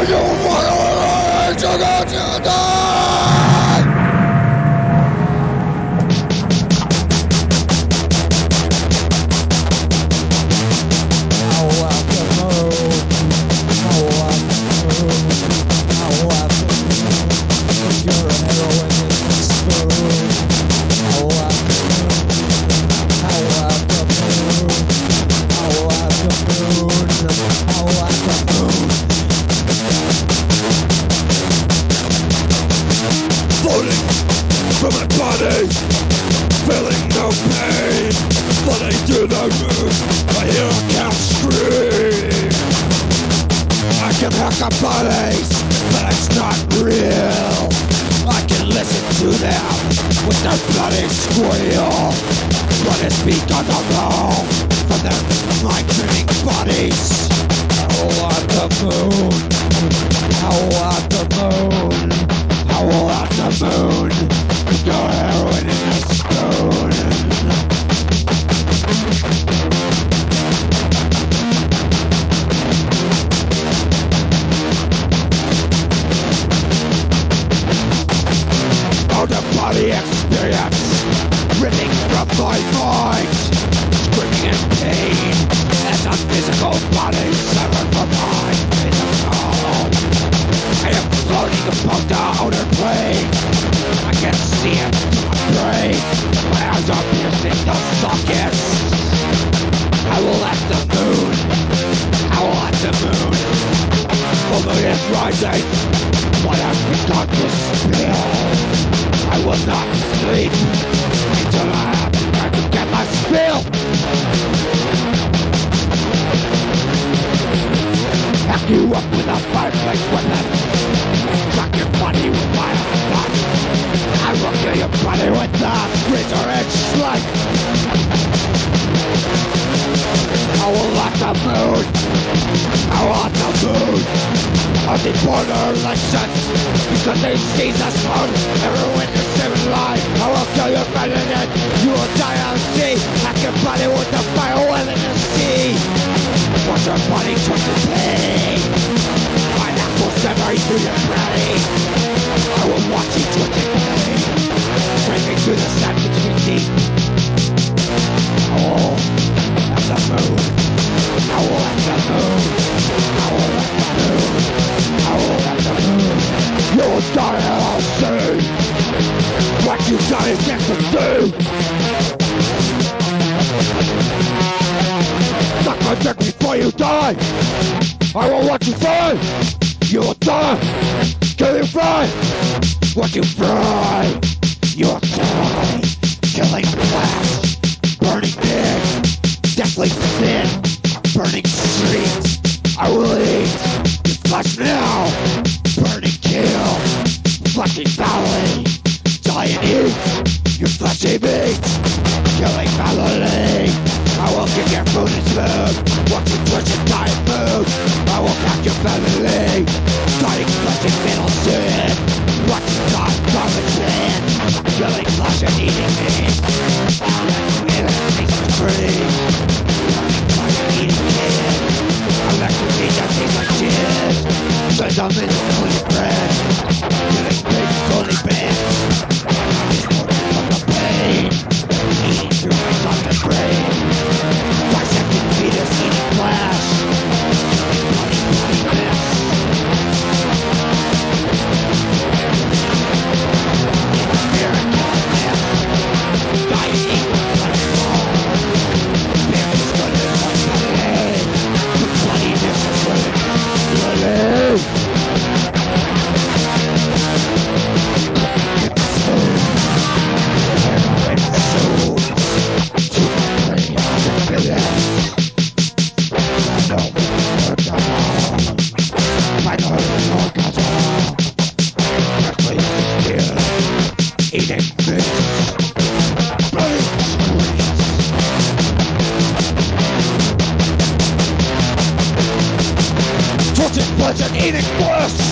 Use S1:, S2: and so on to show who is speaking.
S1: Feeling no pain, flooding through the roof. I hear a cat scream. I can hack up bodies, but it's not real. I can listen to them with their bloody squeal. But it's because I'm home from their mind-draining bodies. Howl at the moon, howl at the moon, howl at the moon. Your heroin in a spoon. Out-of-body experience ripping from my mind, screaming in pain as a physical body severed from my physical. I am floating above the outer plane. I can't see it through my brain. My eyes are piercing the sockets. I will at the moon. I will at the moon. The moon is rising. What has begun to spill? I will not sleep until I have time to get my spill. Hack you up with a fireplace weapon. Crack your body with my gun. I will kill your body with the razor-edged slug. I will at the moon. I will at the moon. On the border elections, because they seize us on everyone is living life. I will kill your president. You will die on sea. Hack your body with the bioweapon in the sea. Watch your body turn to pain. My knife will sever through your body. I will watch you turn to pain. Scraping through the sand between deep. Howl at the moon. Howl at the moon. Howl at the moon. Howl at the moon. You will die and I'll see. What you done is yet to do. Suck my dick before you die. I will watch you fry. You will die. Kill you fry. Watch you fry. You will die. Killing flash. Burning men. Deathly sin. Burning streets. I will eat your flesh now. Burning kill. Fleshy valley. Die and eat your fleshy meat. Killing family. I will give your food and food. Watch you twitch and die and food. I will pack your family. Dying flesh and fatal sin. Watch you die garbage man. Killing flesh and eating meat. Innocence is free. Killing flesh and eating meat. Electricity that tastes like shit. Send them in the holy bread. Killing pigs fully banned. It's more from the pain. Eating through my tongue and brain. Dissecting fetus, eating flesh. Killing bloody mess. Interfering, killing mess. Dying equal bloody fall. Parents good as one bloody. The bloodiness is living. Bloody. Eating fish, bloody screams. Tortured flesh and eating flesh.